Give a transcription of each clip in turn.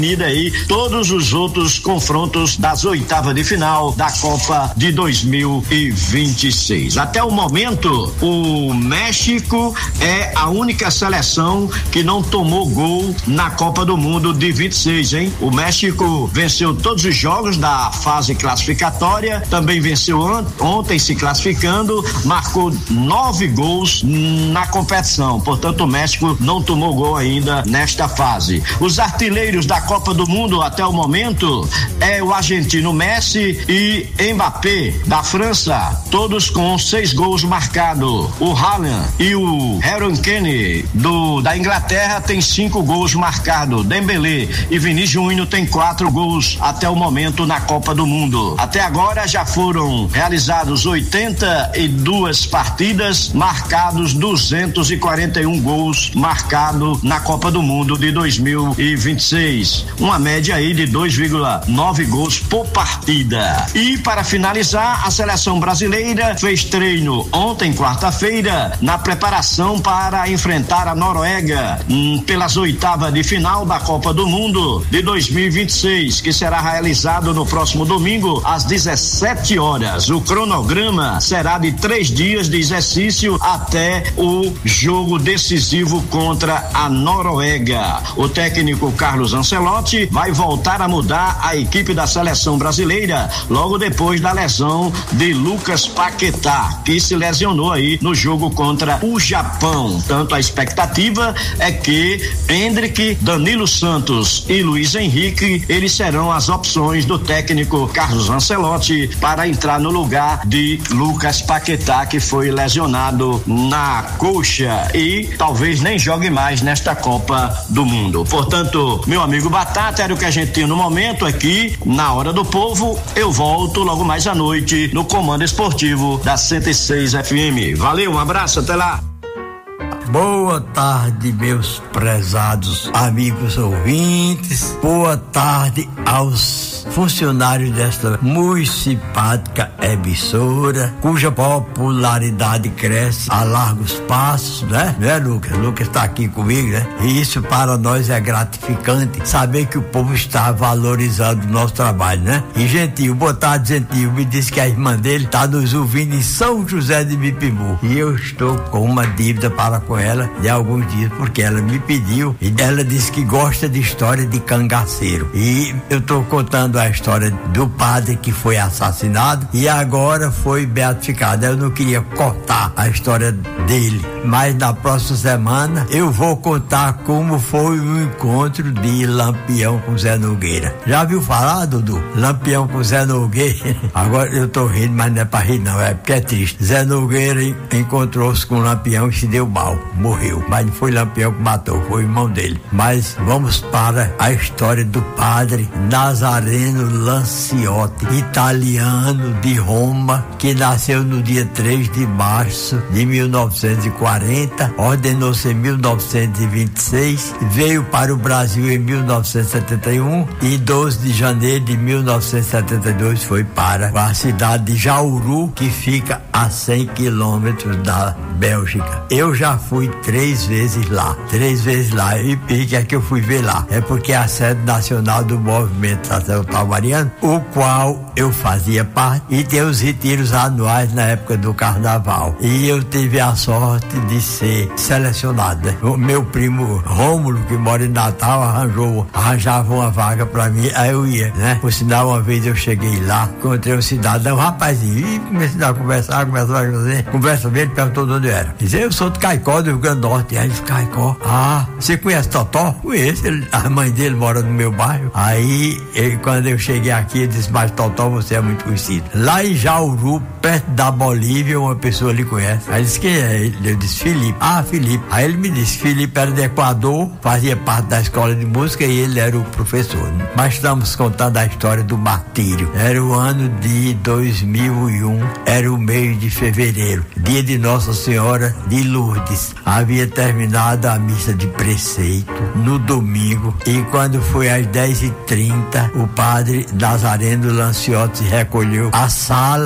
aí todos os outros confrontos das oitavas de final da Copa de 2026. Até o momento, o México é a única seleção que não tomou gol na Copa do Mundo de 26, hein? O México venceu todos os jogos da fase classificatória, também venceu ontem se classificando, marcou 9 gols na competição. Portanto, o México não tomou gol ainda nesta fase. Os artilheiros da Copa do Mundo até o momento é o argentino Messi e Mbappé da França, todos com 6 gols marcados. O Haaland e o Harry Kane da Inglaterra tem 5 gols marcados. Dembélé e Vinícius Júnior tem 4 gols até o momento na Copa do Mundo. Até agora já foram realizados 82 partidas, marcados 241 gols marcados na Copa do Mundo de 2026. Uma média aí de 2,9 gols por partida. E para finalizar, a seleção brasileira fez treino ontem, quarta-feira, na preparação para enfrentar a Noruega pelas oitavas de final da Copa do Mundo de 2026, que será realizado no próximo domingo às 17 horas. O cronograma será de 3 dias de exercício até o jogo decisivo contra a Noruega. O técnico Carlos Ancelotti vai voltar a mudar a equipe da seleção brasileira logo depois da lesão de Lucas Paquetá, que se lesionou aí no jogo contra o Japão. Tanto a expectativa é que Endrick, Danilo Santos e Luiz Henrique, eles serão as opções do técnico Carlos Ancelotti para entrar no lugar de Lucas Paquetá, que foi lesionado na coxa e talvez nem jogue mais nesta Copa do Mundo. Portanto, meu amigo Batata, era o que a gente tinha no momento aqui na Hora do Povo. Eu volto logo mais à noite no Comando Esportivo da 106 FM. Valeu, um abraço, até lá. Boa tarde, meus prezados amigos ouvintes. Boa tarde aos funcionários desta muito simpática emissora, cuja popularidade cresce a largos passos, né? Não é, Lucas? Lucas está aqui comigo, né? E isso para nós é gratificante, saber que o povo está valorizando o nosso trabalho, né? E Gentil, boa tarde, Gentil, me disse que a irmã dele está nos ouvindo em São José de Mipibu. E eu estou com uma dívida para com ela de alguns dias, porque ela me pediu e ela disse que gosta de história de cangaceiro. E eu estou contando a história do padre que foi assassinado e agora foi beatificado. Eu não queria cortar a história dele, mas na próxima semana eu vou contar como foi o encontro de Lampião com Zé Nogueira. Já viu falar, Dudu? Lampião com Zé Nogueira. Agora eu tô rindo, mas não é pra rir não, é porque é triste. Zé Nogueira encontrou-se com Lampião e se deu mal, morreu, mas não foi Lampião que matou, foi o irmão dele. Mas vamos para a história do padre Nazareno Lanciotti, italiano de Roma, que nasceu no dia 3 de março de 1940, ordenou-se em 1926, veio para o Brasil em 1971 e 12 de janeiro de 1972 foi para a cidade de Jauru, que fica a 100 quilômetros da Bélgica. Eu já fui 3 vezes lá. E o que é que eu fui ver lá? É porque é a sede nacional do movimento sacerdotal mariano, o qual eu fazia parte, e tem os retiros anuais na época do carnaval. E eu tive a sorte de ser selecionado, né? O meu primo Rômulo, que mora em Natal, arranjava uma vaga pra mim, aí eu ia, né? Por sinal, uma vez eu cheguei lá, encontrei um cidadão, rapazinho, e comecei a conversar, conversa bem, ele perguntou de onde eu era. Dizia, eu sou de Caicó, do Rio Grande do Norte. Aí ele disse, Caicó, você conhece Totó? Conheço, a mãe dele mora no meu bairro. Aí, quando eu cheguei aqui, ele disse, mas Totó, você é muito conhecido. Lá em Jauru, perto da Bolívia, uma pessoa lhe conhece. Aí ele disse, quem é ele? Eu disse, Felipe. Felipe. Aí ele me disse, Felipe era de Equador, fazia parte da escola de música e ele era o professor. Mas estamos contando a história do martírio. Era o ano de 2001, era o mês de fevereiro, dia de Nossa Senhora de Lourdes. Havia terminado a missa de preceito no domingo e quando foi às 10h30, o padre Nazareno Lanciotti recolheu a sala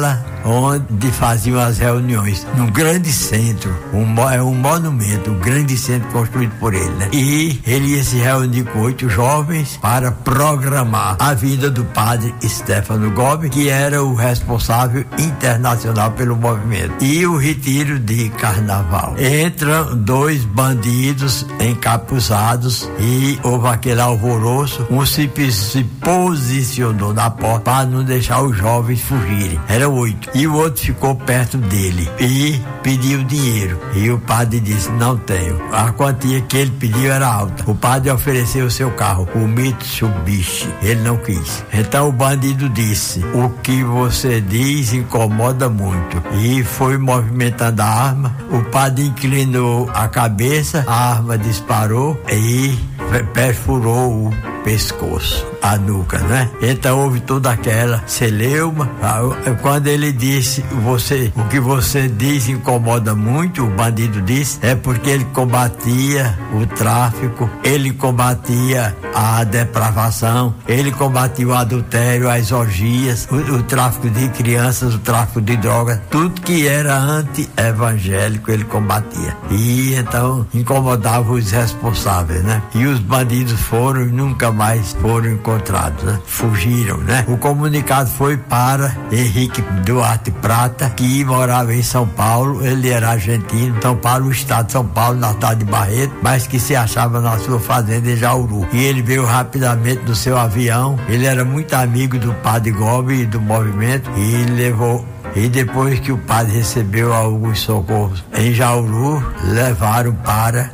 onde faziam as reuniões, num grande centro, é um monumento, um grande centro construído por ele, né? E ele ia se reunir com 8 jovens para programar a vinda do padre Stefano Gobbi, que era o responsável internacional pelo movimento, e o retiro de carnaval. Entram 2 bandidos encapuzados e houve aquele alvoroço. Um se posicionou na porta para não deixar os jovens fugirem. Eram 8. E o outro ficou perto dele e pediu dinheiro. E o padre disse: não tenho. A quantia que ele pediu era alta. O padre ofereceu o seu carro, o Mitsubishi. Ele não quis. Então o bandido disse: o que você diz incomoda muito. E foi movimentando a arma. O padre inclinou a cabeça, a arma disparou e perfurou o pescoço, a nuca, né? Então houve toda aquela celeuma. Quando ele disse: o que você diz incomoda muito, o bandido disse, é porque ele combatia o tráfico, ele combatia a depravação, ele combatia o adultério, as orgias, o tráfico de crianças, o tráfico de drogas, tudo que era anti-evangélico ele combatia. E então incomodava os responsáveis, né? E os bandidos foram e nunca mais foram encontrados, né? Fugiram, né? O comunicado foi para Henrique Duarte Prata, que morava em São Paulo. Ele era argentino, São Paulo, o estado de São Paulo, na cidade de Barreto, mas que se achava na sua fazenda em Jauru. E ele veio rapidamente no seu avião. Ele era muito amigo do padre Gobbi e do movimento, e levou. E depois que o padre recebeu alguns socorros em Jauru, levaram para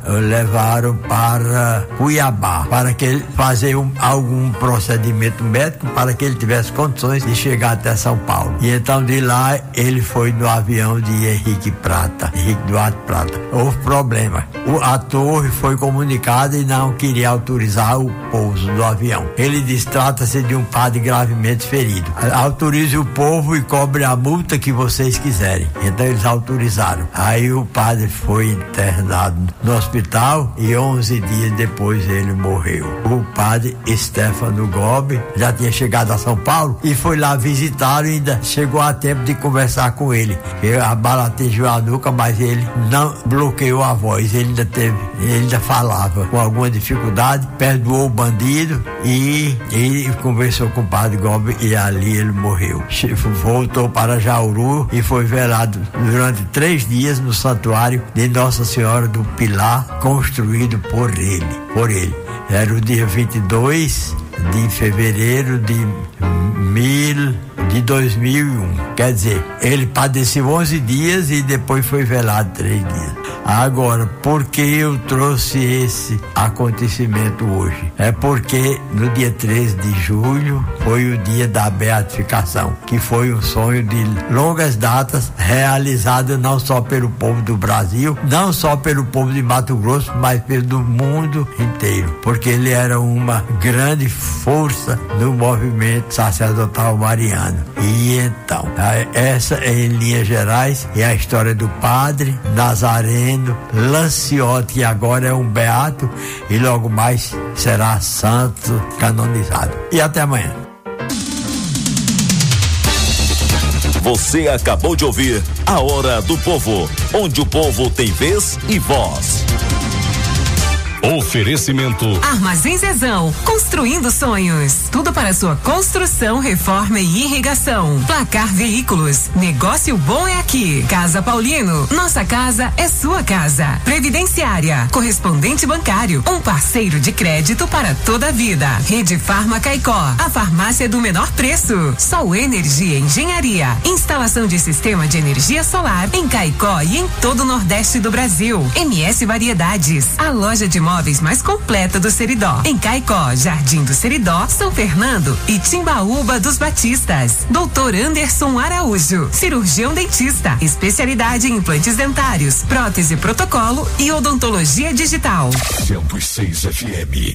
Cuiabá, para que ele fazer algum procedimento médico para que ele tivesse condições de chegar até São Paulo. E então de lá ele foi no avião de Henrique Duarte Prata. Houve problema. A torre foi comunicada e não queria autorizar o pouso do avião. Ele disse: trata-se de um padre gravemente ferido. Autorize o povo e cobre a multa que vocês quiserem. Então eles autorizaram. Aí o padre foi internado no hospital e 11 dias depois ele morreu. O padre Stefano Gobbi já tinha chegado a São Paulo e foi lá visitá-lo, e ainda chegou a tempo de conversar com ele. A bala atingiu a nuca, mas ele não bloqueou a voz. Ele ainda falava com alguma dificuldade, perdoou o bandido e conversou com o padre Gobbi, e ali ele morreu. Voltou para Jauru e foi velado durante 3 dias no santuário de Nossa Senhora do Pilar, construído por ele. Era o dia 22 de fevereiro de 2001. Quer dizer, ele padeceu 11 dias e depois foi velado 3 dias. Agora, por que eu trouxe esse acontecimento hoje? É porque no dia 13 de julho foi o dia da beatificação, que foi um sonho de longas datas, realizado não só pelo povo do Brasil, não só pelo povo de Mato Grosso, mas pelo mundo inteiro, porque ele era uma grande força no movimento sacerdotal mariano. E então, essa em linhas gerais é a história do padre Nazareno Lanciotti, que agora é um beato e logo mais será santo canonizado. E até amanhã. Você acabou de ouvir A Hora do Povo, onde o povo tem vez e voz. Oferecimento Armazém Zezão, construindo sonhos. Tudo para sua construção, reforma e irrigação. Placar Veículos, negócio bom é aqui. Casa Paulino, nossa casa é sua casa. Previdenciária, correspondente bancário, um parceiro de crédito para toda a vida. Rede Farma Caicó, a farmácia do menor preço. Sol Energia Engenharia, instalação de sistema de energia solar em Caicó e em todo o Nordeste do Brasil. MS Variedades, a loja de móveis mais completa do Seridó. Em Caicó, Jardim do Seridó, São Fernando e Timbaúba dos Batistas. Doutor Anderson Araújo, cirurgião dentista, especialidade em implantes dentários, prótese protocolo e odontologia digital. 106 FM.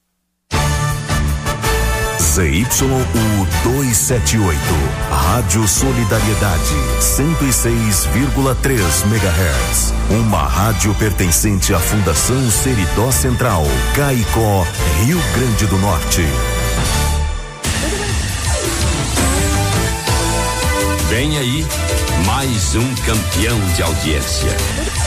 ZYU 278, Rádio Solidariedade, 106,3 MHz. Uma rádio pertencente à Fundação Seridó Central, Caicó, Rio Grande do Norte. Vem aí mais um campeão de audiência.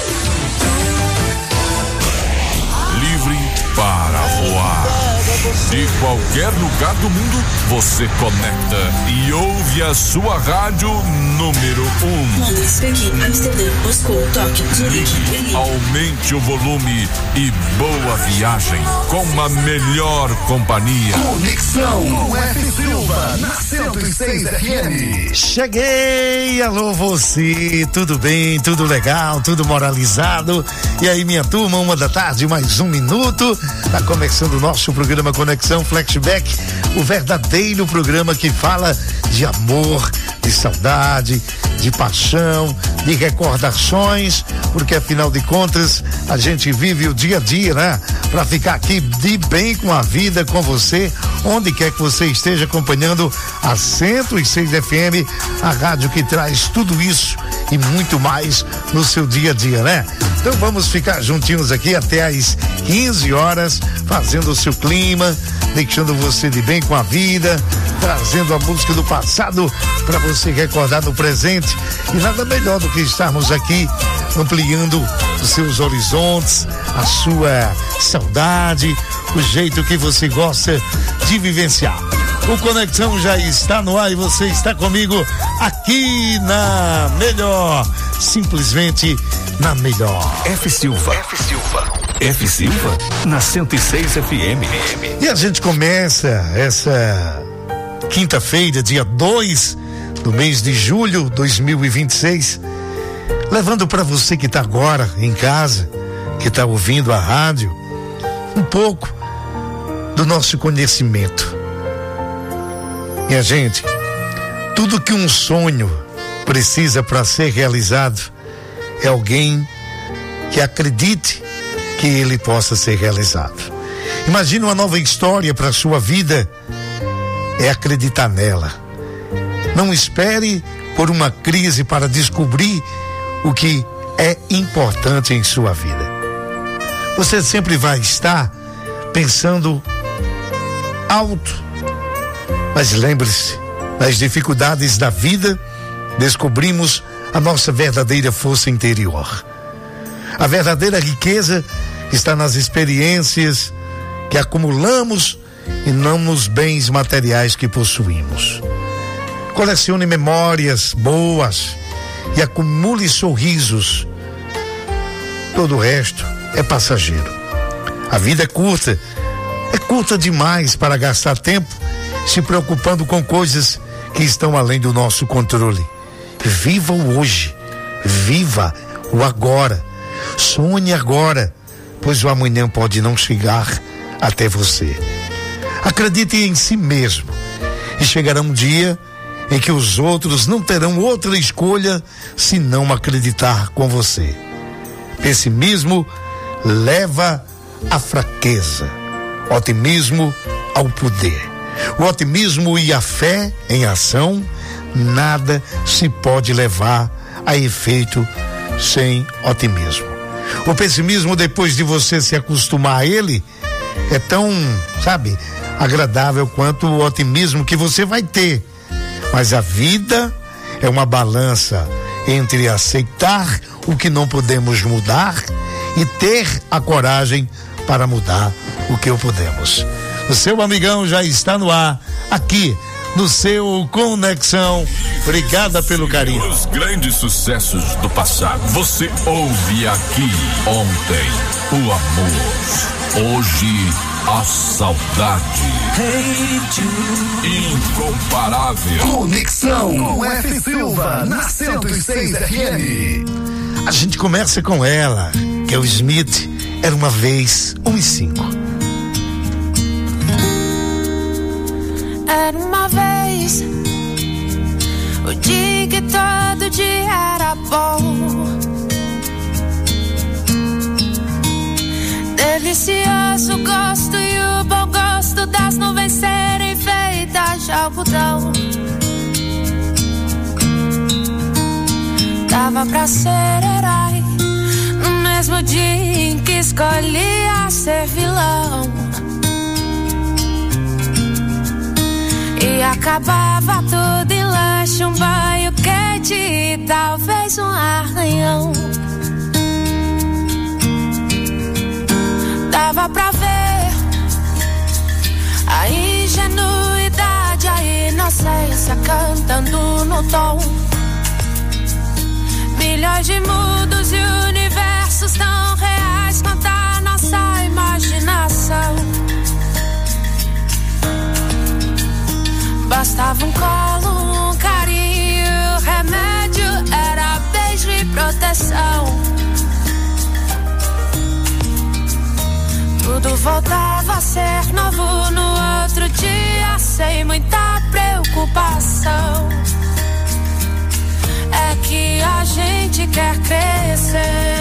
Livre para voar. De qualquer lugar do mundo, você conecta e ouve a sua rádio número 1. Londres, Pequim, Amsterdã, Moscou, Tóquio, Zurique. Aumente o volume e boa viagem com a melhor companhia. Conexão com F. Silva na 106 FM. Cheguei, alô você, tudo bem, tudo legal, tudo moralizado. E aí, minha turma, 1h da tarde, mais 1 minuto. Tá começando o nosso programa Conexão Flashback, o verdadeiro programa que fala de amor, de saudade, de paixão, de recordações, porque afinal de contas a gente vive o dia a dia, né? Pra ficar aqui de bem com a vida, com você, onde quer que você esteja acompanhando a 106 FM, a rádio que traz tudo isso e muito mais no seu dia a dia, né? Então vamos ficar juntinhos aqui até às 15 horas, fazendo o seu clima, deixando você de bem com a vida, trazendo a música do passado para você recordar no presente. E nada melhor do que estarmos aqui ampliando os seus horizontes, a sua saudade, o jeito que você gosta de vivenciar. O Conexão já está no ar e você está comigo aqui na melhor, simplesmente na melhor. F. Silva na 106 FM. E a gente começa essa quinta-feira, dia 2 do mês de julho de 2026, levando para você que está agora em casa, que está ouvindo a rádio, um pouco do nosso conhecimento. Minha gente, tudo que um sonho precisa para ser realizado é alguém que acredite que ele possa ser realizado. Imagine uma nova história para a sua vida, é acreditar nela. Não espere por uma crise para descobrir o que é importante em sua vida. Você sempre vai estar pensando alto, mas lembre-se, nas dificuldades da vida, descobrimos a nossa verdadeira força interior. A verdadeira riqueza está nas experiências que acumulamos e não nos bens materiais que possuímos. Colecione memórias boas e acumule sorrisos. Todo o resto é passageiro. A vida é curta demais para gastar tempo se preocupando com coisas que estão além do nosso controle. Viva o hoje, viva o agora, sonhe agora, pois o amanhã pode não chegar até você. Acredite em si mesmo e chegará um dia em que os outros não terão outra escolha senão acreditar com você. Pessimismo leva à fraqueza, otimismo ao poder. O otimismo e a fé em ação, nada se pode levar a efeito sem otimismo. O pessimismo, depois de você se acostumar a ele, é tão, agradável quanto o otimismo que você vai ter. Mas a vida é uma balança entre aceitar o que não podemos mudar e ter a coragem para mudar o que podemos. O seu amigão já está no ar, aqui no seu Conexão. Obrigada pelo carinho. Os grandes sucessos do passado você ouve aqui. Ontem, o amor. Hoje, a saudade. Incomparável. Conexão com F. Silva na 106 FM. A gente começa com ela, que é o Smith. Era uma vez 1:05. Era uma vez o dia que todo dia era bom, delicioso gosto e o bom gosto das nuvens serem feitas de algodão. Dava pra ser herói no mesmo dia em que escolhia ser vilão. E acabava tudo em lanche, um banho quente talvez um arranhão. Dava pra ver a ingenuidade, a inocência cantando no tom. Milhões de mundos e universos tão reais quanto a nossa imaginação. Bastava um colo, um carinho, o remédio era beijo e proteção. Tudo voltava a ser novo no outro dia, sem muita preocupação. É que a gente quer crescer,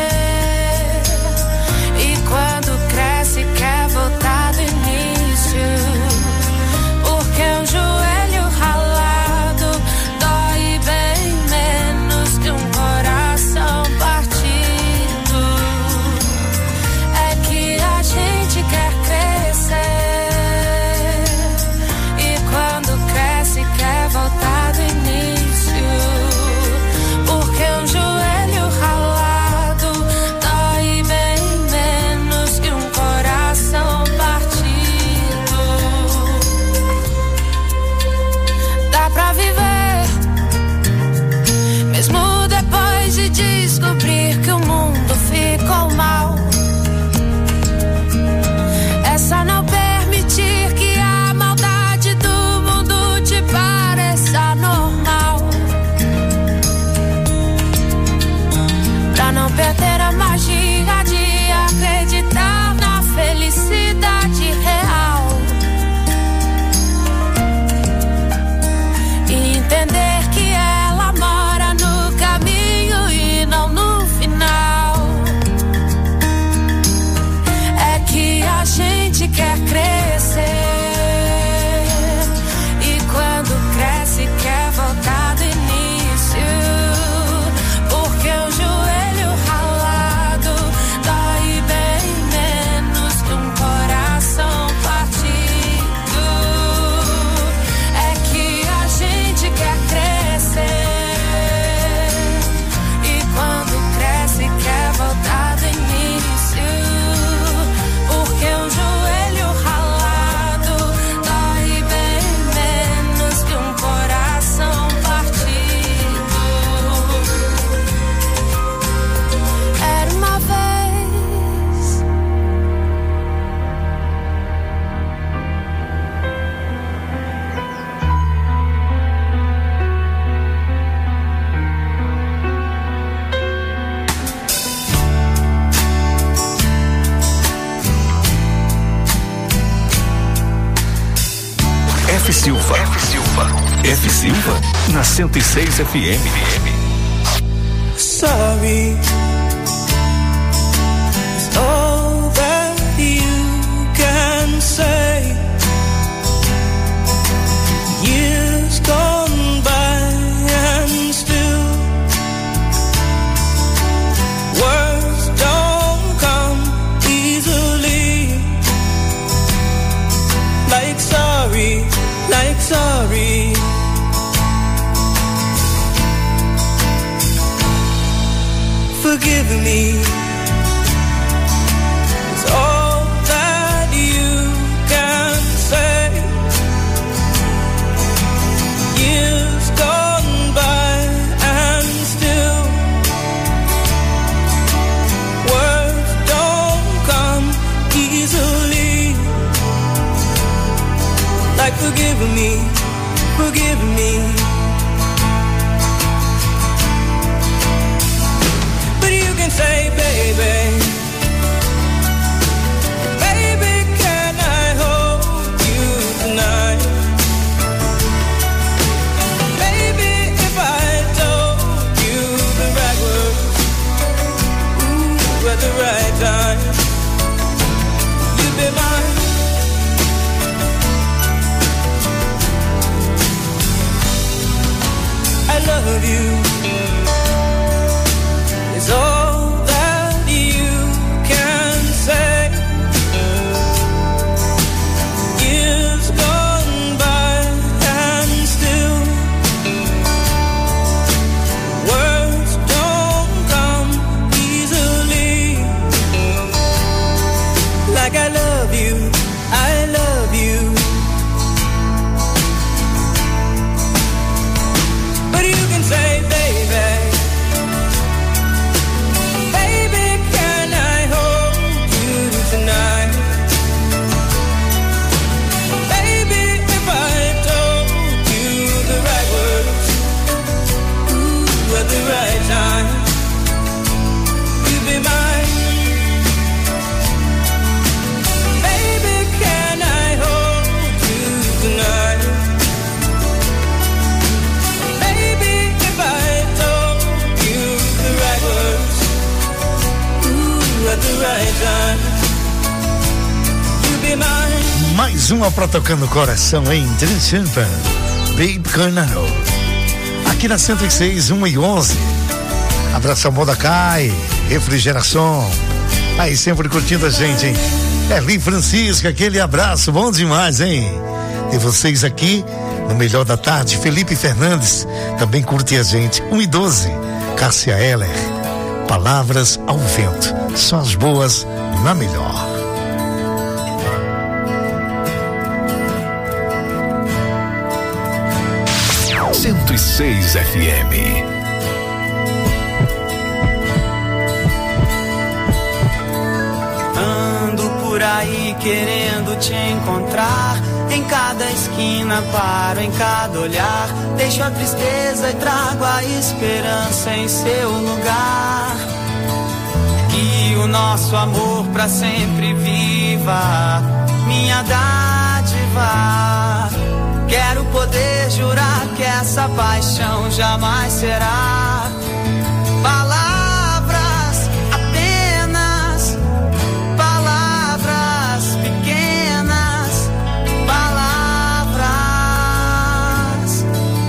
e quando cresce quer voltar do início, porque um joelho ralado dói bem menos que um coração partido. É que a gente quer crescer, e quando cresce quer voltar do início, porque um joelho ralado dói bem menos que um coração partido. Dá pra viver, mesmo depois de descobrir que o mundo ficou mal. É só não permitir que a maldade do mundo te pareça normal, pra não perder a magia de acreditar na felicidade real, e entender que ela mora no caminho e não no final. É que a gente quer crescer, e quando cresce quer voltar do início, porque o joelho ralado dói bem menos que um coração partido. É que a gente quer crescer, e quando cresce quer voltar do início, porque um joelho ralado dói bem menos que um coração partido. Era uma vez. F Silva. F Silva na 106 FM. Sorry is all that you can say. Years gone by and still words don't come easily. Like sorry, like sorry. Forgive me, it's all that you can say. Years gone by and still words don't come easily. Like forgive me, forgive me. Say, baby, baby, can I hold you tonight? Baby, if I told you the right words, ooh, at the right time, you'd be mine. I love you. It's all that you right time. You be mine. Mais uma pra tocar no coração, hein? Trinchimpa, Babe Canal. Aqui na 106, 1 e 11. Abraço ao Mordecai, Refrigeração. Aí sempre curtindo a gente, hein? Eli Francisca, aquele abraço, bom demais, hein? E vocês aqui, no Melhor da Tarde, Felipe Fernandes, também curte a gente. 1 e 12, Cássia Heller. Palavras ao vento, só as boas na Melhor. (106 FM). Ando por aí querendo te encontrar. Em cada esquina paro, em cada olhar. Deixo a tristeza e trago a esperança em seu lugar. Que o nosso amor pra sempre viva, minha dádiva. Quero poder jurar que essa paixão jamais será palavras, apenas palavras pequenas, palavras.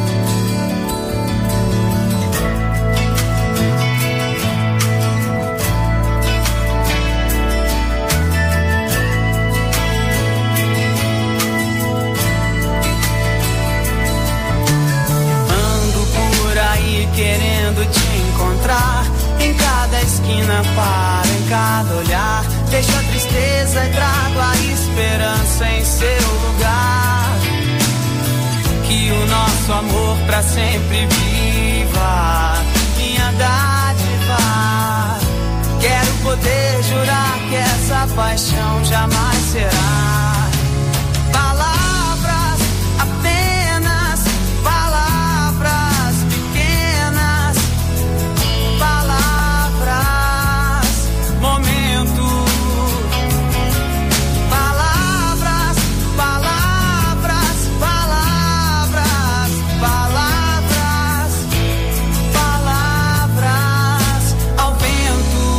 Querendo te encontrar. Em cada esquina paro, em cada olhar. Deixo a tristeza e trago a esperança em seu lugar. Que o nosso amor pra sempre viva, minha dádiva. Quero poder jurar que essa paixão jamais será palavras, apenas palavras pequenas, palavras, momento, palavras, palavras, palavras, palavras, palavras ao vento.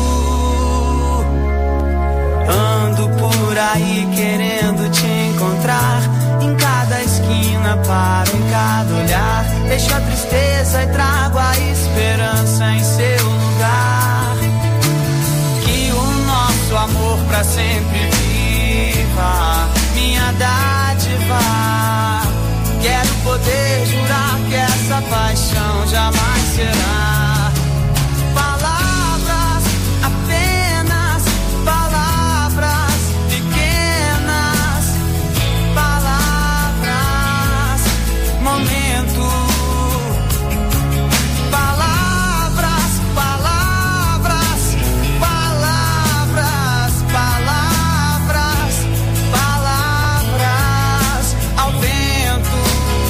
Ando por aí querendo te encontrar. Em cada esquina paro, em cada olhar. Deixo a tristeza e trago a esperança em seu lugar. Que o nosso amor pra sempre viva, minha dádiva. Quero poder jurar que essa paixão jamais será palavras, apenas palavras pequenas, palavras, momento, palavras, palavras, palavras, palavras, palavras ao vento.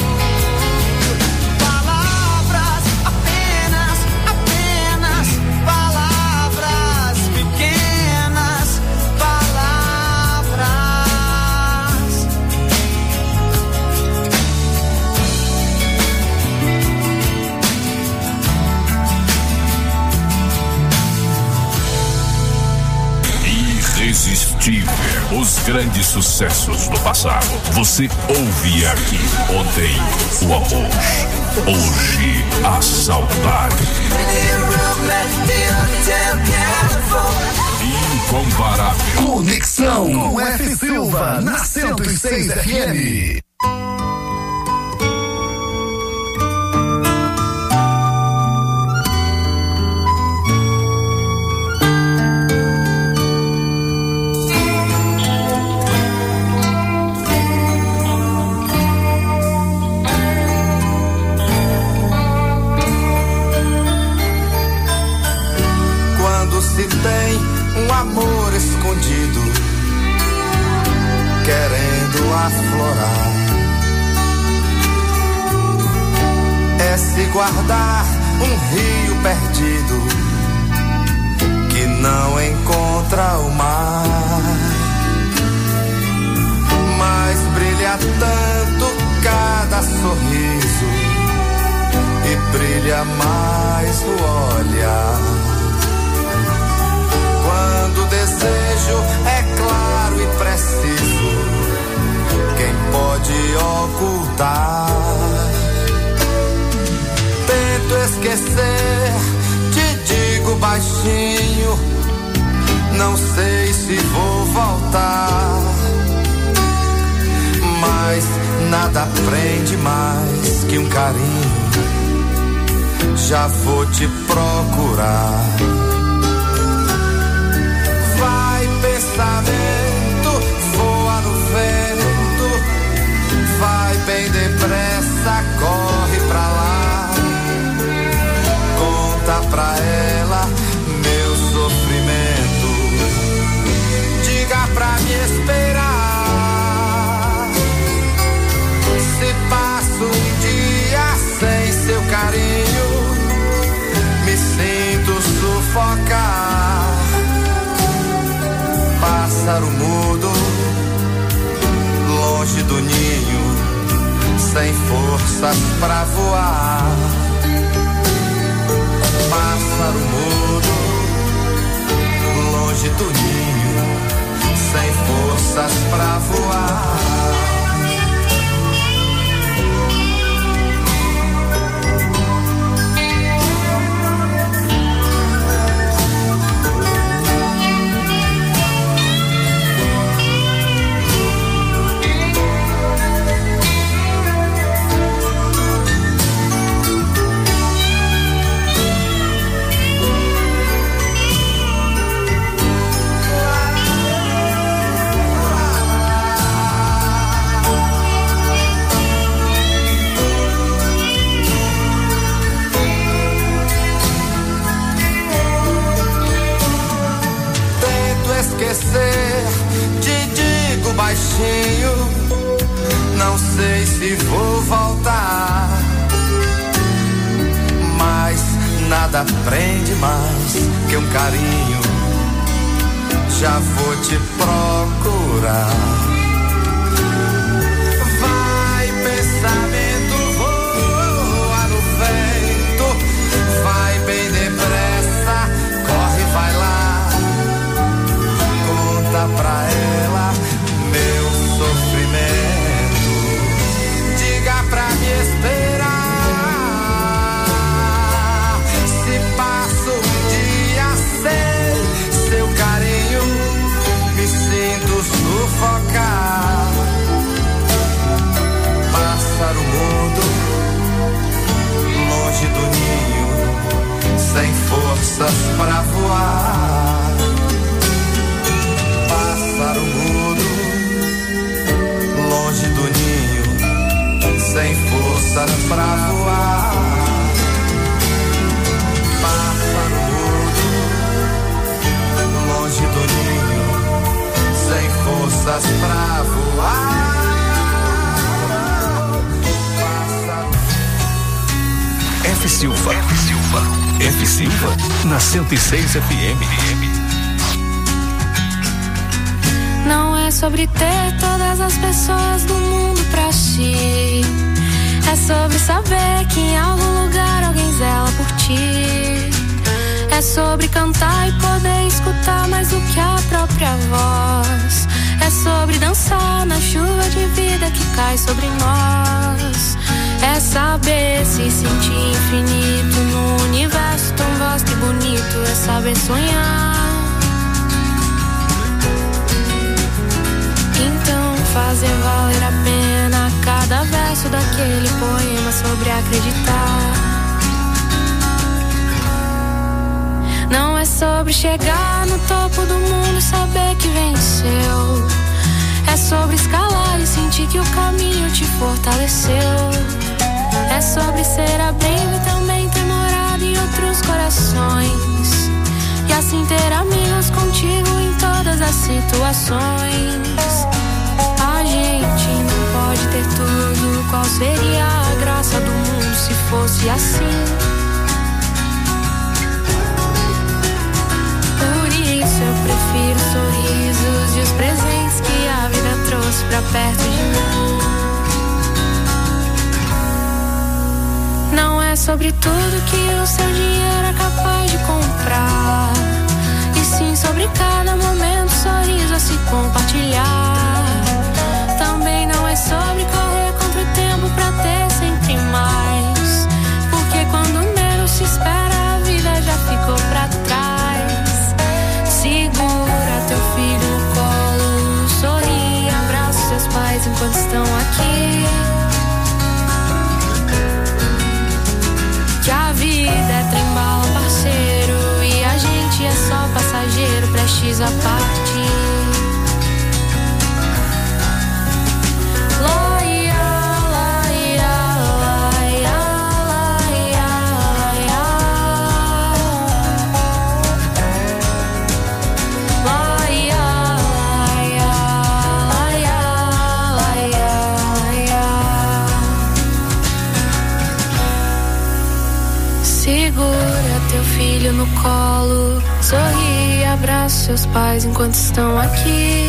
Palavras, apenas, apenas palavras pequenas, palavras. Irresistível. Os grandes sucessos do passado. Você ouve aqui. Ontem, o amor. Hoje, a saudade. Incomparável. Conexão com F. Silva na 106 FM. Quando se tem um amor escondido, querendo aflorar, é se guardar um rio perdido que não encontra o mar. Mas brilha tanto cada sorriso e brilha mais o olhar. quando o desejo é claro e preciso, quem pode ocultar? Tento esquecer, te digo baixinho, não sei se vou voltar, mas nada prende mais que um carinho, já vou te procurar. Vai pensamento, voa no vento, vai bem depressa, corre pra lá, conta pra ela meu sofrimento, diga pra me esperar. Se passo um dia sem seu carinho, me sinto sufocar. Pássaro mudo, longe do ninho, sem forças pra voar. Pássaro mudo, longe do ninho, sem forças pra voar. Esquecer, te digo baixinho, não sei se vou voltar, mas nada prende mais que um carinho, já vou te procurar. Vai pensamento, voa no vento, vai bem depressa, corre, vai lá, pra ela meu sofrimento, diga pra me esperar. Se passo um dia sem seu carinho, me sinto sufocar. Pássaro mudo, longe do ninho, sem forças pra voar. Pássaro mudo, longe do ninho, sem forças pra voar. Pássaro mudo, longe do ninho, sem forças pra voar. F Silva. F Silva, na 106 FM. Não é sobre ter todas as pessoas do mundo pra ti, é sobre saber que em algum lugar alguém zela por ti. É sobre cantar e poder escutar mais do que a própria voz. É sobre dançar na chuva de vida que cai sobre nós. É saber se sentir infinito no universo tão vasto e bonito. É saber sonhar. Então fazer valer a pena cada verso daquele poema sobre acreditar. Não é sobre chegar no topo do mundo e saber que venceu. É sobre escalar e sentir que o caminho te fortaleceu. É sobre ser abrigo e também ter morado em outros corações. E assim ter amigos contigo em todas as situações. A gente não pode ter tudo. Qual seria a graça do mundo se fosse assim? Por isso eu prefiro sorrisos e os presentes que a vida trouxe pra perto de mim. Não é sobre tudo que o seu dinheiro é capaz de comprar. E sim sobre cada momento, sorriso a se compartilhar. Também não é sobre correr contra o tempo pra ter sempre mais, porque quando menos se espera a vida já ficou pra trás. Segura teu filho no colo, sorri, abraça seus pais enquanto estão aqui. Que a vida é trem-bala, parceiro, e a gente é só passageiro, prestes a partir. Segura teu filho no colo, sorri, abraça seus pais enquanto estão aqui.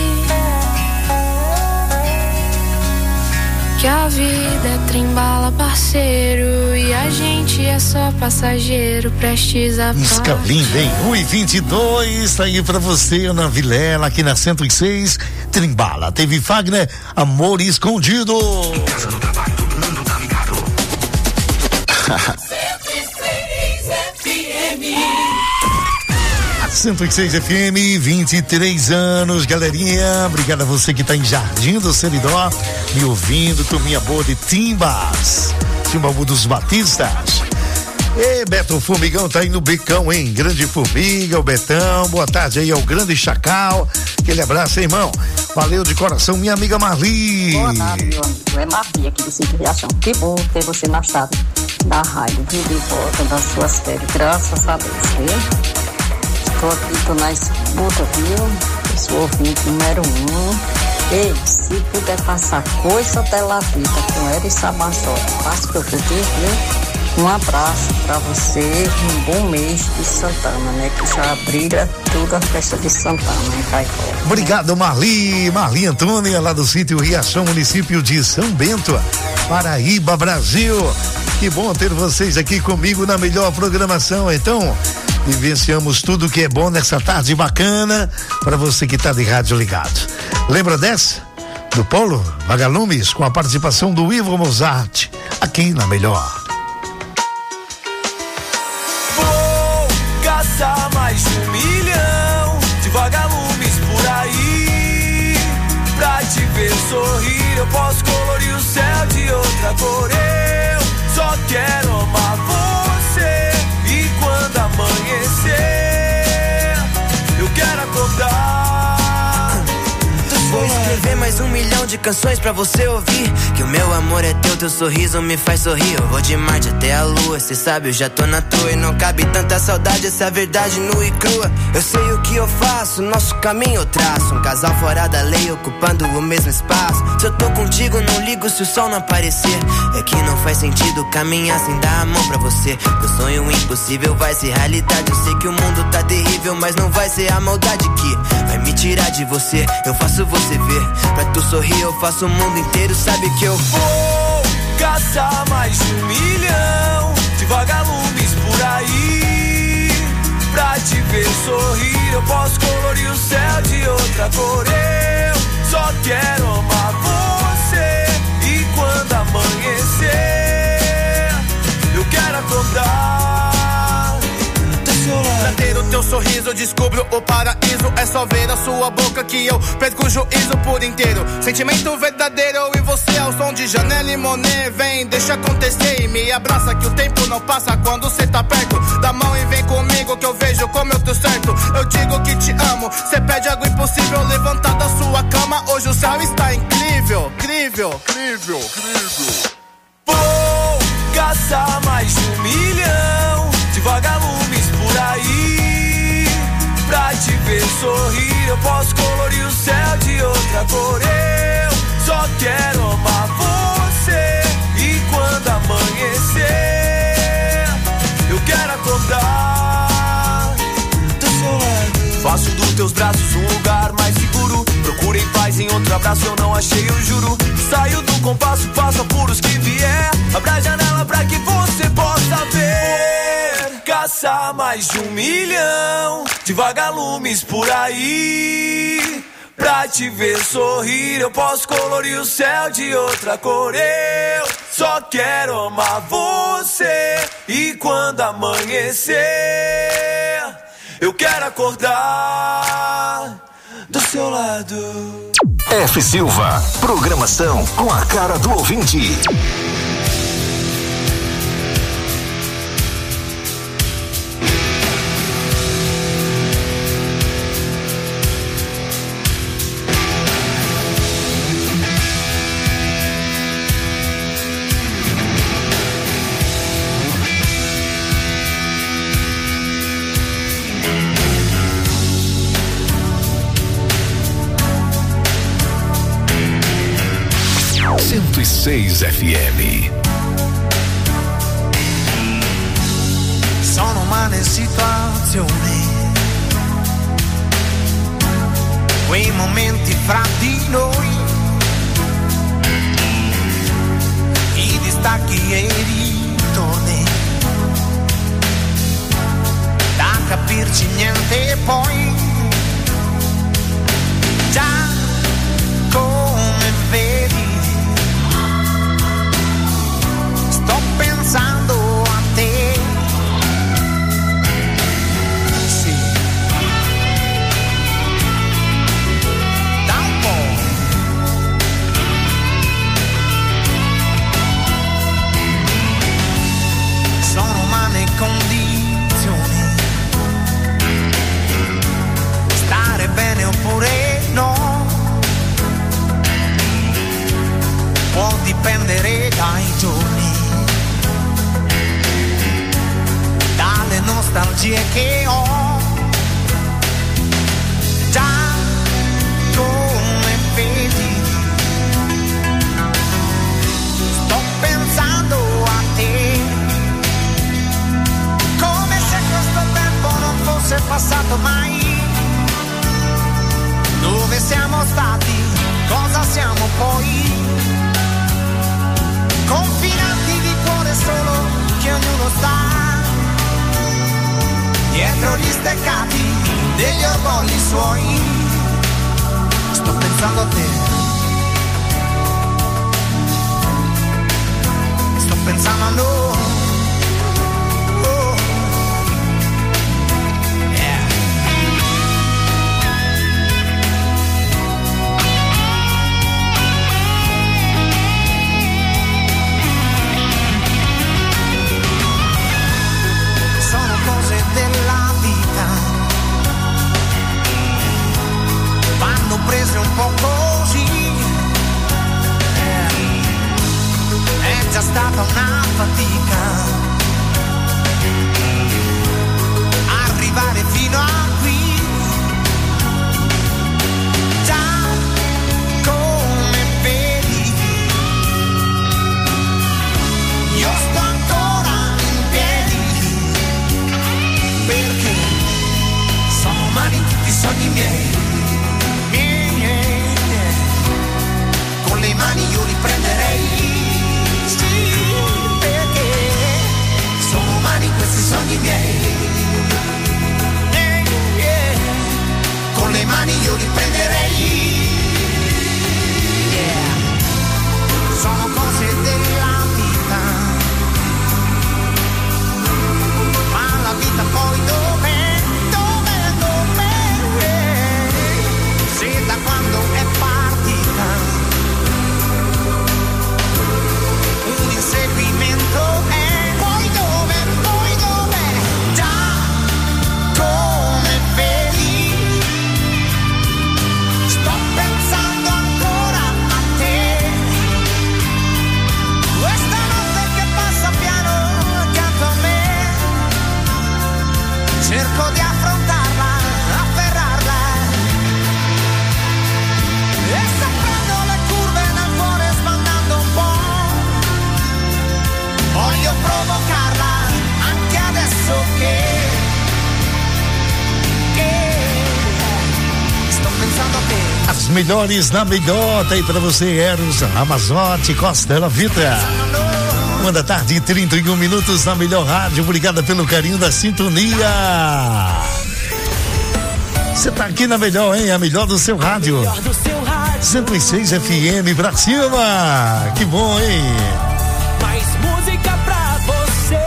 Que a vida é trem-bala, parceiro, e a gente é só passageiro, prestes a música linda, hein? 1:22, tá aí pra você, Ana Vilela, aqui na 106, trem-bala. Teve Fagner, Amor Escondido. Casa no trabalho, todo mundo tá ligado. 106 FM, 23 anos, galerinha. Obrigado a você que tá em Jardim do Seridó, me ouvindo, turminha boa de Timbas, Timbaú dos Batistas. E Beto Formigão tá aí no Becão, hein? Grande Formiga, o Betão, boa tarde aí ao Grande Chacal. Aquele abraço, hein, irmão? Valeu de coração, minha amiga Marli. Boa tarde, meu amigo. É Marli aqui do Centro Riachão. Que bom ter você na estrada da rádio, viu? De volta das suas férias, graças a Deus, viu? Estou aqui, tô na escuta, viu? Eu sou ouvinte número 1. Ei, se puder passar coisa pela vida com Eri Sabassota, faça o que eu pedi, viu? Um abraço pra você, um bom mês de Santana, né? Que já brilha tudo a festa de Santana, em Caicó. Obrigado, Marli Antônia, lá do sítio Riachão, município de São Bento, Paraíba, Brasil. Que bom ter vocês aqui comigo na melhor programação. Então, vivenciamos tudo que é bom nessa tarde bacana para você que tá de rádio ligado. Lembra dessa? Do Polo Vagalumes, com a participação do Ivo Mozart, aqui na melhor. Vou caçar mais 1 milhão de vagalumes por aí. Pra te ver sorrir, eu posso colorir o céu de outra cor. Eu só quero amar você. E quando amanhecer, eu quero acordar. Vou escrever mais 1 milhão de canções pra você ouvir. Que o meu amor é teu sorriso me faz sorrir. Eu vou de Marte até a lua, cê sabe, eu já tô na toa. E não cabe tanta saudade, essa verdade nua e crua. Eu sei o que eu faço, nosso caminho eu traço. Um casal fora da lei, ocupando o mesmo espaço. Se eu tô contigo, não ligo se o sol não aparecer. É que não faz sentido caminhar sem dar a mão pra você. Meu sonho impossível vai ser realidade. Eu sei que o mundo tá terrível, mas não vai ser a maldade que vai me tirar de você. Eu faço você ver, pra tu sorrir eu faço o mundo inteiro. Sabe que eu vou caçar mais 1 milhão de vagalumes por aí. Pra te ver sorrir, eu posso colorir o céu de outra cor. Eu só quero amar você. E quando amanhecer, eu quero acordar do seu lado. Pra ter o teu sorriso, eu descubro o paraíso. É só ver a sua boca que eu perco o juízo por inteiro. Sentimento verdadeiro, eu e você ao som de Janelle Monáe. Vem, deixa acontecer e me abraça, que o tempo não passa quando cê tá perto. Dá mão e vem comigo que eu vejo como eu tô certo. Eu digo que te amo, cê pede algo impossível. Levantar da sua cama, hoje o céu está incrível. Incrível, incrível, incrível. Vou caçar mais 1 milhão de vagalumes por aí. Pra te ver sorrir, eu posso colorir o céu de outra cor. Eu só quero amar você. E quando amanhecer, eu quero acordar do seu lado. Faço dos teus braços um lugar mais seguro. Procurei paz em outro abraço, eu não achei, eu juro. Saio do compasso, faço apuros que vier. Abra a janela pra que você possa ver. Caçar mais 1 milhão de vagalumes por aí. Pra te ver sorrir, eu posso colorir o céu de outra cor. Eu só quero amar você. E quando amanhecer, eu quero acordar do seu lado. F. Silva, programação com a cara do ouvinte. FM. Sono umane situazioni, quei momenti fra di noi, i distacchi e i ritorni, da capirci niente poi, già come vedi. Sto pensando a te, sì, da un po'. Sono umane condizioni, stare bene oppure no, può dipendere dai giorni, dalle nostalgie che ho, già come vedi, sto pensando a te, come se questo tempo non fosse passato mai. Dove siamo stati, cosa siamo poi, confinanti di cuore solo che ognuno sta dietro gli steccati degli orgogli suoi. Sto pensando a te, sto pensando a noi. Prese un po' così, è già stata una fatica arrivare fino a qui, già come vedi io sto ancora in piedi, perché sono umani tutti i sogni miei. Con le mani io li prenderei, sì, perché sono umani questi sogni miei. Con le mani io li prenderei, sono cose della vita, ma la vita poi dov'è? Se da quando è partita un inseguimento è, poi dove, già come vedi, sto pensando ancora a te, questa notte che passa piano accanto a me, cerco di affrontarla, afferrarla, e saprendo le curve nel cuore sbandando un po', voglio provocarla anche adesso che sto pensando a te. As melhores na melhor, tá aí pra você, Eros Ramazotti, Costela Vita. 1h, 31 na melhor rádio. Obrigada pelo carinho da sintonia. Você tá aqui na melhor, hein? A melhor do seu rádio. 106 FM pra cima. Que bom, hein? Mais música pra você.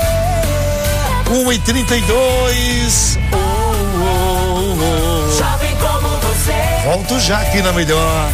1h32. Jovem como você. Volto já aqui na melhor.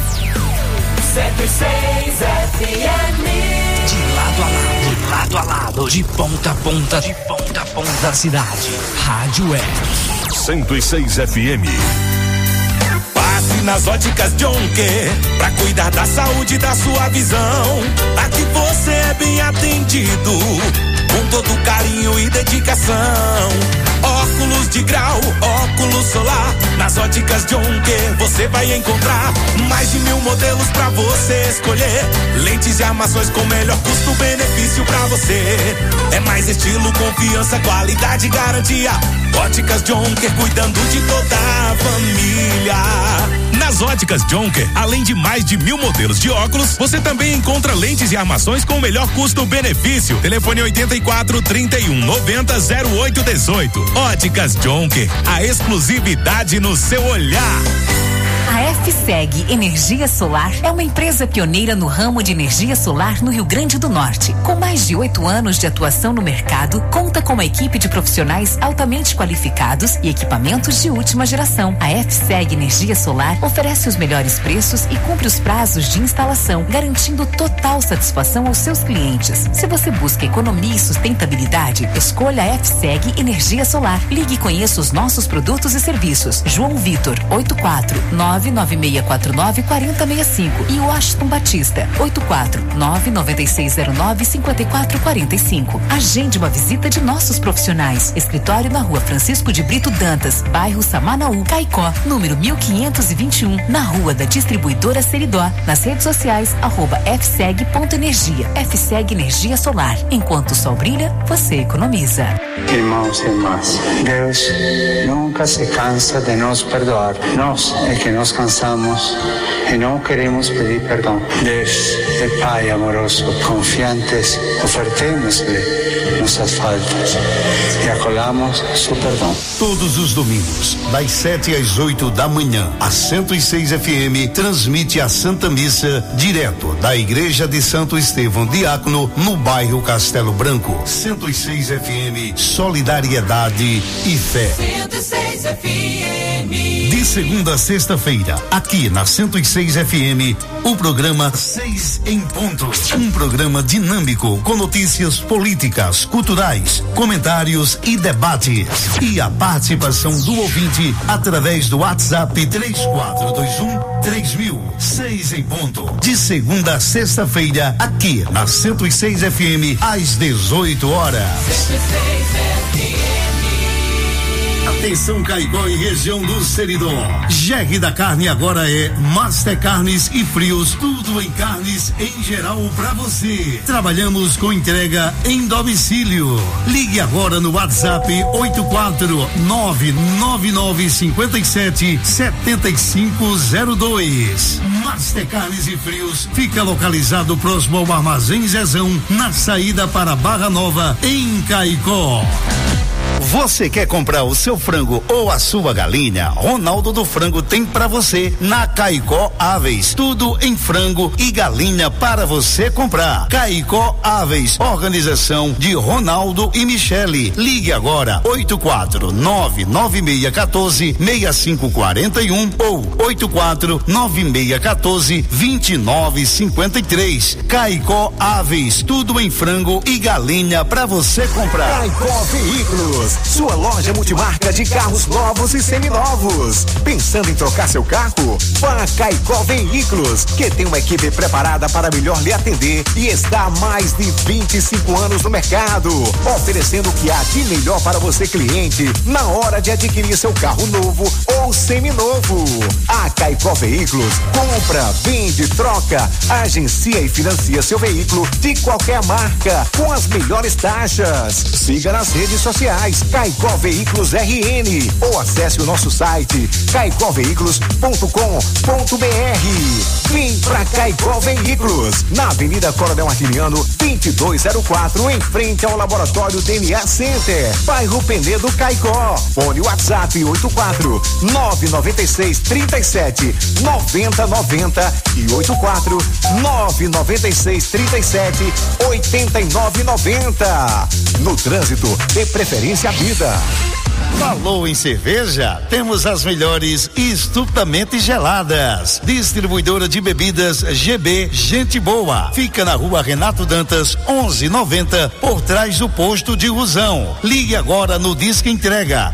106 FM. De lado a lado, de lado a lado, de ponta a ponta, de ponta a ponta da cidade. Rádio Web 106 FM. Passe nas óticas Jonker pra cuidar da saúde da sua visão. Aqui você é bem atendido, com todo carinho e dedicação. Óculos de grau, óculos solar, nas óticas Jonker você vai encontrar mais de 1000 modelos pra você escolher. Lentes e armações com melhor custo-benefício pra você. É mais estilo, confiança, qualidade e garantia. Óticas Jonker, cuidando de toda a família. Nas óticas Jonker, além de mais de 1000 modelos de óculos, você também encontra lentes e armações com o melhor custo-benefício. Telefone 84 31 90 08 18. Óticas Jonker, a exclusividade no seu olhar. A FSEG Energia Solar é uma empresa pioneira no ramo de energia solar no Rio Grande do Norte. Com mais de 8 anos de atuação no mercado, conta com uma equipe de profissionais altamente qualificados e equipamentos de última geração. A FSEG Energia Solar oferece os melhores preços e cumpre os prazos de instalação, garantindo total satisfação aos seus clientes. Se você busca economia e sustentabilidade, escolha a FSEG Energia Solar. Ligue e conheça os nossos produtos e serviços. João Vitor, 84996494065 e Washington Batista, 84996095445. Agende uma visita de nossos profissionais. Escritório na Rua Francisco de Brito Dantas, bairro Samanaú, Caicó, número 1521, na Rua da Distribuidora Seridó. Nas redes sociais, @fseg.energia. FSEG Energia Solar. Enquanto o sol brilha, você economiza. Irmãos e irmãs, Deus nunca se cansa de nos perdoar. Nós é que nos cansamos e não queremos pedir perdão. Deus é Pai amoroso, confiantes, ofertemos-lhe nossas faltas e acolhamos seu perdão. Todos os domingos, das 7 às 8 da manhã, a 106 FM transmite a Santa Missa direto da Igreja de Santo Estevão Diácono, no bairro Castelo Branco. 106 FM, solidariedade e fé. 106 FM. De segunda a sexta-feira, aqui na 106 FM, o programa 6 em Ponto. Um programa dinâmico com notícias políticas, culturais, comentários e debates. E a participação do ouvinte através do WhatsApp 3421-3000. 6 em Ponto. De segunda a sexta-feira, aqui na 106 FM, às 18 horas. 106 FM. Atenção, Caicó e região do Seridó. Jegue da Carne agora é Master Carnes e Frios, tudo em carnes em geral pra você. Trabalhamos com entrega em domicílio. Ligue agora no WhatsApp 849-9957-7502. Master Carnes e Frios fica localizado próximo ao Armazém Zezão, na saída para Barra Nova, em Caicó. Você quer comprar o seu frango ou a sua galinha? Ronaldo do Frango tem pra você na Caicó Aves. Tudo em frango e galinha para você comprar. Caicó Aves, organização de Ronaldo e Michele. Ligue agora 84996146541 ou 84996142953. Caicó Aves, tudo em frango e galinha para você comprar. Caicó Veículos, sua loja multimarca de carros novos e seminovos. Pensando em trocar seu carro? Vá a Caicó Veículos, que tem uma equipe preparada para melhor lhe atender e está há mais de 25 anos no mercado, oferecendo o que há de melhor para você, cliente, na hora de adquirir seu carro novo ou seminovo. A Caicó Veículos compra, vende, troca, agencia e financia seu veículo de qualquer marca com as melhores taxas. Siga nas redes sociais Veículos, Caicó Veículos RN, ou acesse o nosso site caicoveículos.com.br. Vem pra Caicó Veículos, na Avenida Coronel Martiniano, 2204, em frente ao Laboratório DNA Center, bairro Penedo, Caicó. Fone WhatsApp 84 996 37 90 90 e 84 996 37 89 90. No trânsito, dê preferência à vida. Falou em cerveja? Temos as melhores estupidamente geladas. Distribuidora de bebidas GB Gente Boa. Fica na rua Renato Dantas, 1190, por trás do posto de Rusão. Ligue agora no Disque Entrega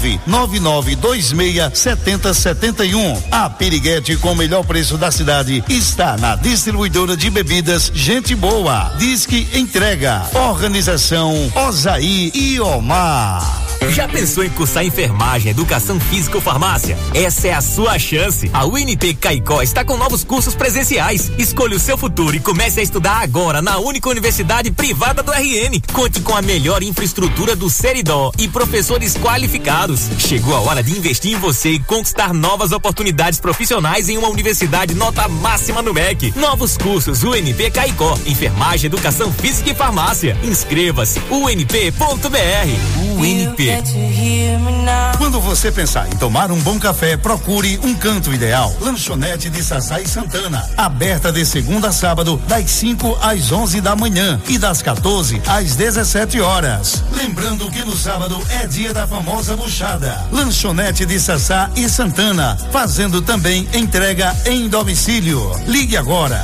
999267071. A piriguete com o melhor preço da cidade está na distribuidora de bebidas Gente Boa. Disque Entrega. Organização Osaí e Omar. Já pensou em cursar enfermagem, educação física ou farmácia? Essa é a sua chance. A UNP Caicó está com novos cursos presenciais. Escolha o seu futuro e comece a estudar agora na única universidade privada do RN. Conte com a melhor infraestrutura do Seridó e professores qualificados. Chegou a hora de investir em você e conquistar novas oportunidades profissionais em uma universidade nota máxima no MEC. Novos cursos UNP Caicó, enfermagem, educação física e farmácia. Inscreva-se unp.br. UNP. Quando você pensar em tomar um bom café, procure um canto ideal. Lanchonete de Sassá e Santana, aberta de segunda a sábado, das 5 às 11 da manhã e das 14 às 17 horas. Lembrando que no sábado é dia da famosa buchada. Lanchonete de Sassá e Santana, fazendo também entrega em domicílio. Ligue agora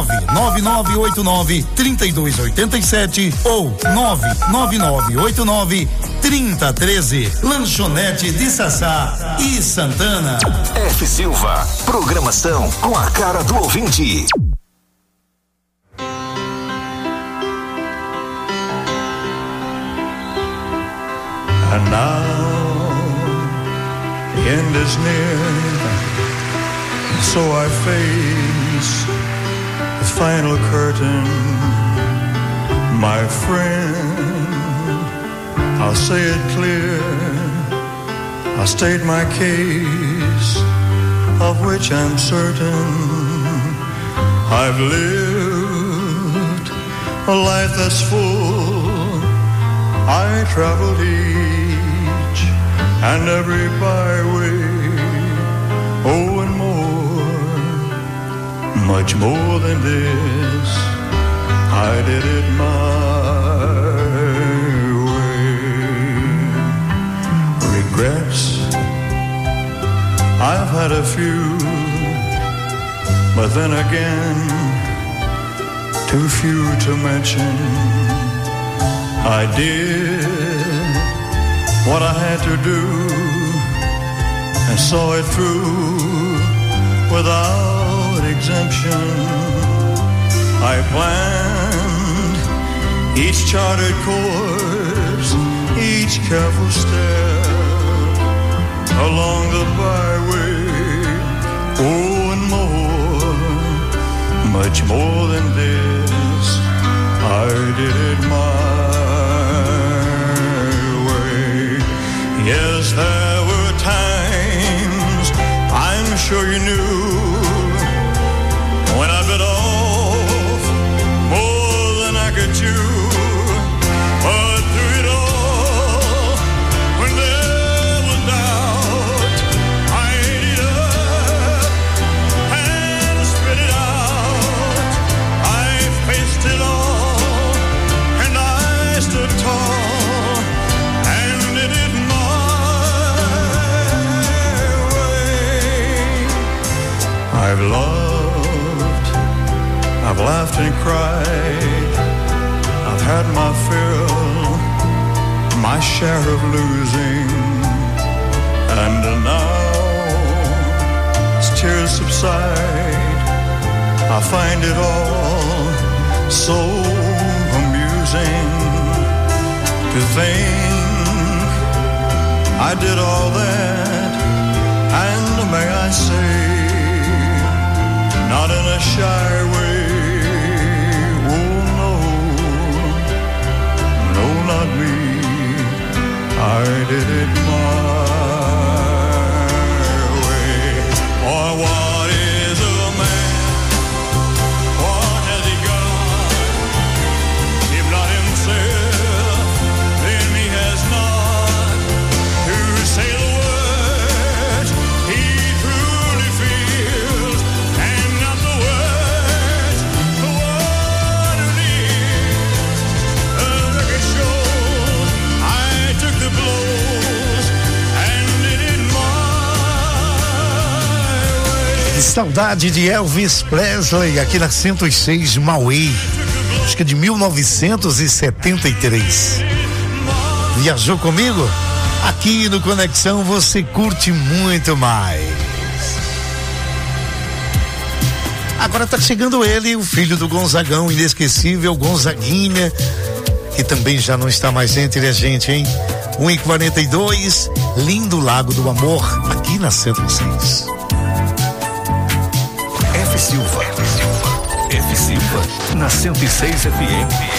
99989-3287 ou 99989-3013. Lanchonete de Sassá e Santana. F. Silva, programação com a cara do ouvinte. And now the end is near, so I face the final curtain, my friend. I'll say it clear, I'll state my case, of which I'm certain. I've lived a life that's full, I traveled each and every byway, oh and more, much more than this, I did it my regrets. I've had a few, but then again, too few to mention. I did what I had to do and saw it through without exemption. I planned each charted course, each careful step along the byway, oh and more, much more than this, I did it my way. Yes, there were times, I'm sure you knew, when I bit off more than I could chew. But through it all, when there was doubt, I ate it up and spit it out. I faced it all and I stood tall and did it my way. I've loved, I've laughed and cried, I've had my fill, my share of losing, and now as tears subside, I find it all so amusing to think I did all that, and may I say, not in a shy way, oh no, no, not me, I Saudade de Elvis Presley aqui na 106 Mauê, acho que é de 1973. Viajou comigo? Aqui no Conexão você curte muito mais. Agora tá chegando ele, o filho do Gonzagão, inesquecível Gonzaguinha, que também já não está mais entre a gente, hein? 1h42, Lindo Lago do Amor, aqui na 106. F Silva, na 106 FM.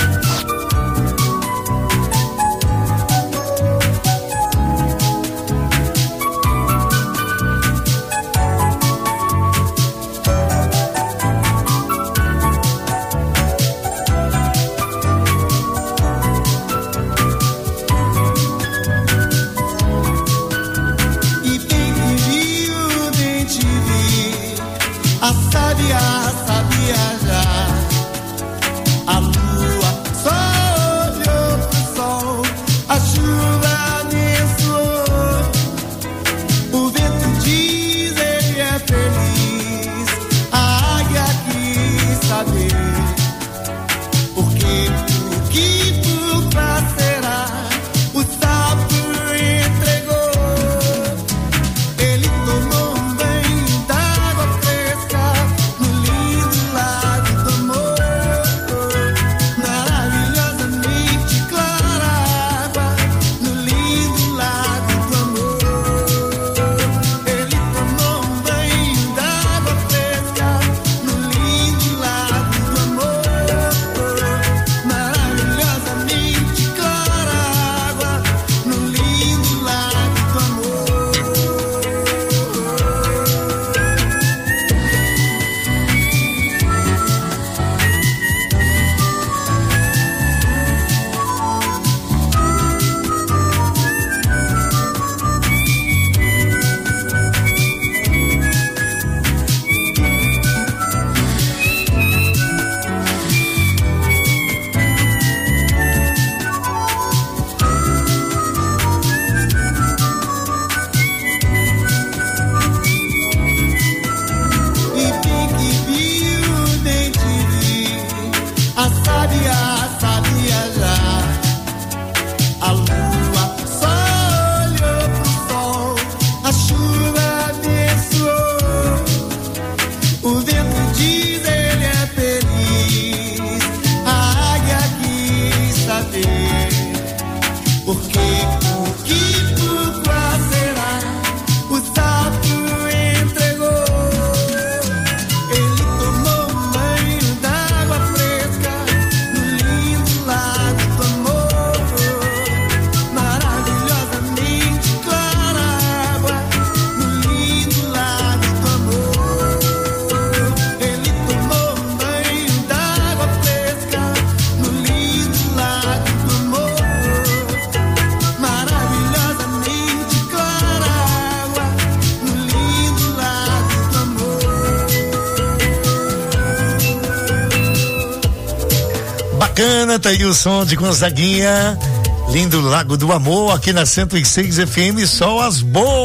Tá aí o som de Gonzaguinha, Lindo Lago do Amor, aqui na 106 FM, só as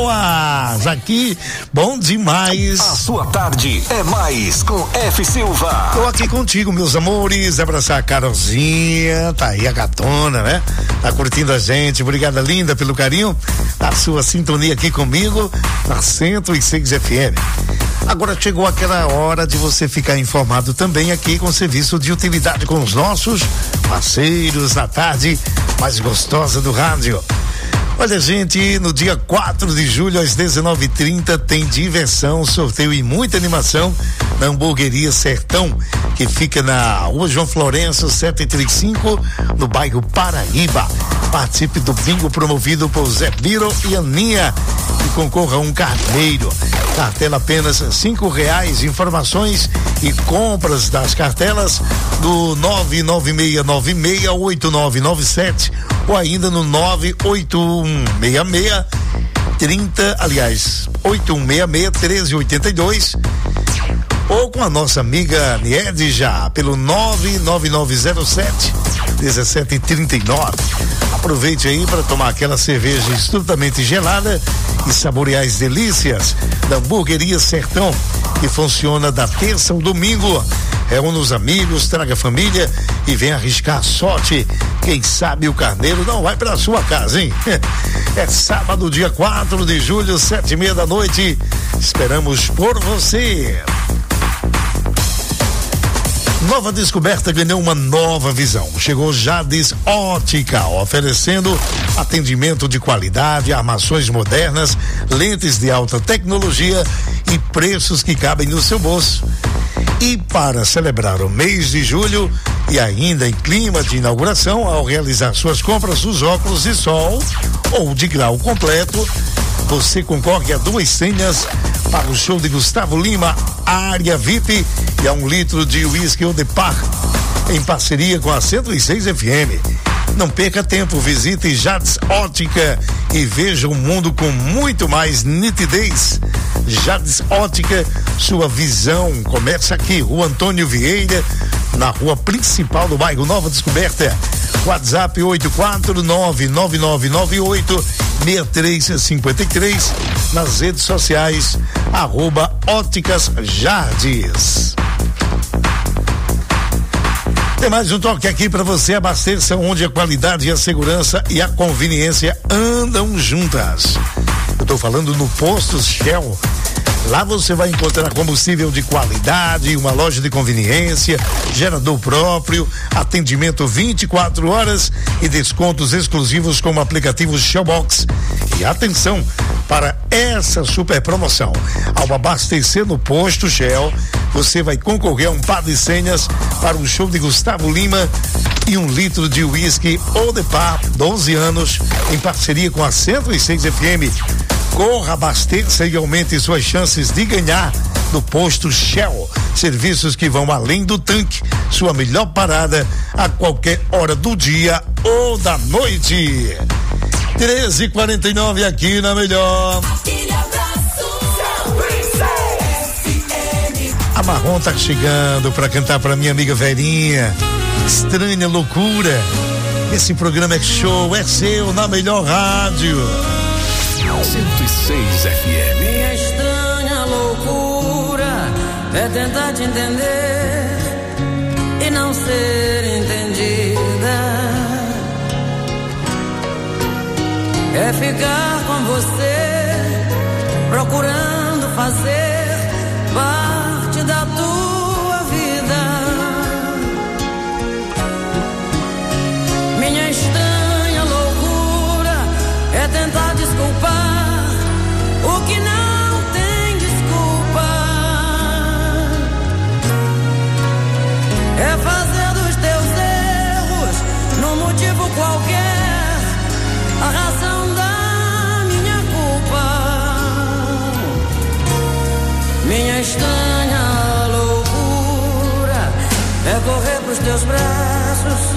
boas, aqui, bom demais. A sua tarde é mais com F Silva. Tô aqui contigo, meus amores, abraçar a Carolzinha, tá aí a gatona, né? Tá curtindo a gente, obrigada linda pelo carinho, da sua sintonia aqui comigo, na 106 FM. Agora chegou aquela hora de você ficar informado também aqui com o serviço de utilidade com os nossos parceiros na tarde mais gostosa do rádio. Olha, gente, no dia 4 de julho às 19h30 tem diversão, sorteio e muita animação na Hamburgueria Sertão, que fica na Rua João Florencio 735, no bairro Paraíba. Participe do bingo promovido por Zé Biro e Aninha e concorra a um carneiro. Cartela apenas R$5. Informações e compras das cartelas do 996968997 ou ainda no 8166-1382 ou com a nossa amiga Niede já pelo 99907-1739. Aproveite aí para tomar aquela cerveja estupidamente gelada e saborear as delícias da Hamburgueria Sertão, e funciona da terça ao domingo. Reúna os amigos, traga a família e vem arriscar a sorte. Quem sabe o carneiro não vai pra sua casa, hein? É sábado, dia 4 de julho, 7:30 da noite. Esperamos por você. Nova Descoberta ganhou uma nova visão. Chegou Jades Ótica, oferecendo atendimento de qualidade, armações modernas, lentes de alta tecnologia e preços que cabem no seu bolso. E para celebrar o mês de julho e ainda em clima de inauguração, ao realizar suas compras dos óculos de sol ou de grau completo, você concorre a 2 senhas para o show de Gustavo Lima, área VIP, e a 1 litro de whisky Eau de Par, em parceria com a 106 FM. Não perca tempo, visite Jades Ótica e veja o mundo com muito mais nitidez. Jades Ótica, sua visão começa aqui, Rua Antônio Vieira, na rua principal do bairro Nova Descoberta. WhatsApp 84999986353, nas redes sociais, @Óticas Jardes. Tem mais um toque aqui para você, abasteça onde a qualidade, a segurança e a conveniência andam juntas. Eu tô falando no Posto Shell. Lá você vai encontrar combustível de qualidade, uma loja de conveniência, gerador próprio, atendimento 24 horas e descontos exclusivos como o aplicativo Shellbox. E atenção para essa super promoção. Ao abastecer no Posto Shell, você vai concorrer a um par de senhas para o show de Gustavo Lima e 1 litro de whisky Eau de Par, 12 anos, em parceria com a 106 FM. Corra, abasteça e aumente suas chances de ganhar no Posto Shell. Serviços que vão além do tanque. Sua melhor parada a qualquer hora do dia ou da noite. 13h49 aqui na Melhor. A Marrom tá chegando pra cantar pra minha amiga Verinha. Estranha Loucura. Esse programa é show, é seu na Melhor Rádio. 106 FM. Minha estranha loucura é tentar te entender e não ser entendida. É ficar com você, procurando fazer parte da tua vida. Minha estranha loucura é tentar desculpar o que não tem desculpa. É fazer dos teus erros, num motivo qualquer, a razão da minha culpa. Minha estranha loucura é correr pros teus braços